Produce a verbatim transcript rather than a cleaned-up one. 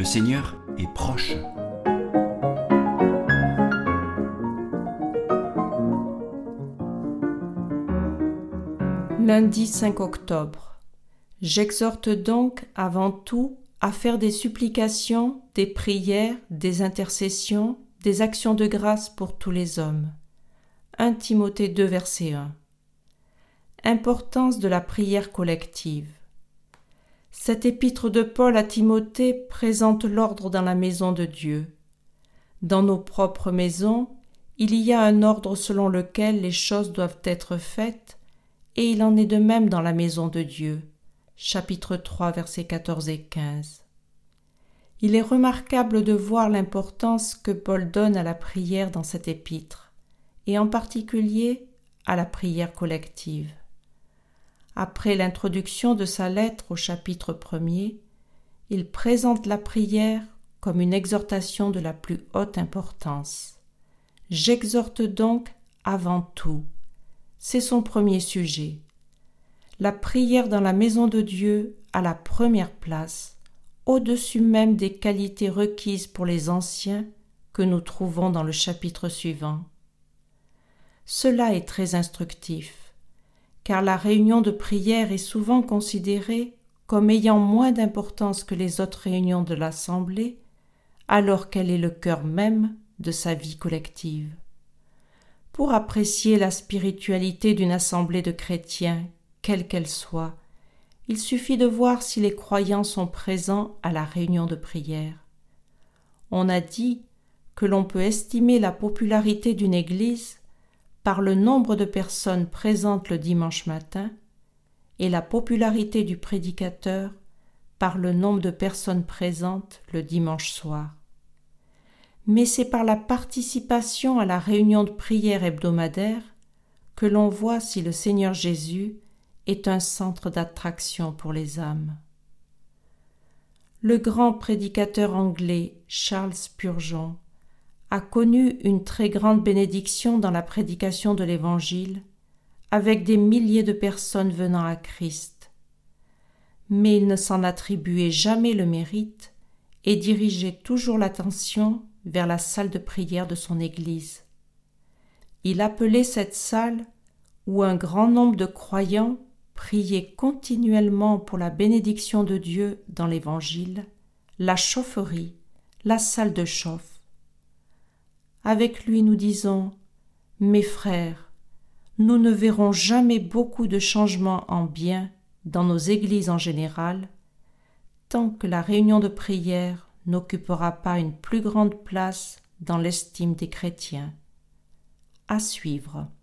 Le Seigneur est proche. Lundi cinq octobre. J'exhorte donc avant tout à faire des supplications, des prières, des intercessions, des actions de grâce pour tous les hommes. premier Timothée deux, verset un. Importance de la prière collective. Cette épître de Paul à Timothée présente l'ordre dans la maison de Dieu. Dans nos propres maisons, il y a un ordre selon lequel les choses doivent être faites, et il en est de même dans la maison de Dieu. Chapitre trois, versets quatorze et quinze. Il est remarquable de voir l'importance que Paul donne à la prière dans cette épître, et en particulier à la prière collective. Après l'introduction de sa lettre au chapitre premier, il présente la prière comme une exhortation de la plus haute importance. J'exhorte donc avant tout. C'est son premier sujet. La prière dans la maison de Dieu a la première place, au-dessus même des qualités requises pour les anciens que nous trouvons dans le chapitre suivant. Cela est très instructif, car la réunion de prière est souvent considérée comme ayant moins d'importance que les autres réunions de l'Assemblée, alors qu'elle est le cœur même de sa vie collective. Pour apprécier la spiritualité d'une assemblée de chrétiens, quelle qu'elle soit, il suffit de voir si les croyants sont présents à la réunion de prière. On a dit que l'on peut estimer la popularité d'une église par le nombre de personnes présentes le dimanche matin et la popularité du prédicateur par le nombre de personnes présentes le dimanche soir. Mais c'est par la participation à la réunion de prière hebdomadaire que l'on voit si le Seigneur Jésus est un centre d'attraction pour les âmes. Le grand prédicateur anglais Charles Spurgeon a connu une très grande bénédiction dans la prédication de l'Évangile, avec des milliers de personnes venant à Christ. Mais il ne s'en attribuait jamais le mérite et dirigeait toujours l'attention vers la salle de prière de son Église. Il appelait cette salle, où un grand nombre de croyants priaient continuellement pour la bénédiction de Dieu dans l'Évangile, la chaufferie, la salle de chauffe. Avec lui, nous disons « Mes frères, nous ne verrons jamais beaucoup de changements en bien dans nos églises en général, tant que la réunion de prière n'occupera pas une plus grande place dans l'estime des chrétiens. » À suivre.